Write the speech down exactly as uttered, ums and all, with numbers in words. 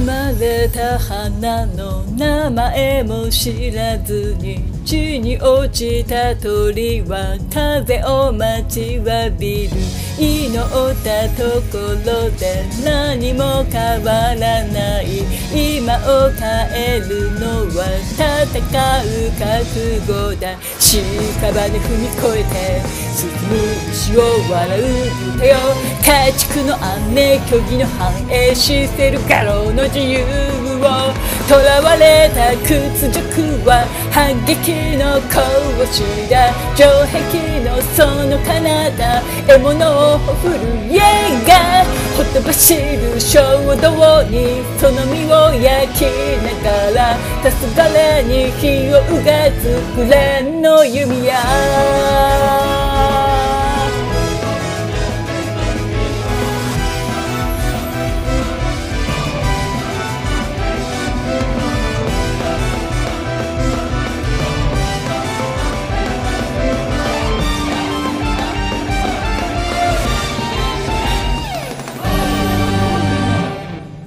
まれた花の名前も知らずに地に落ちた鳥は風を待ちわびる。祈ったところで何も変わらない。今を変えるのは戦う覚悟だ。屍踏み越えて進む牛を笑う歌よ。家畜の姉虚偽の反映しせる画廊の自由を囚われた屈辱は反撃の格子だ。城壁のその彼方獲物を振る家がほとばしる衝動にその身を焼きながら黄昏に火をうがつくれの弓矢。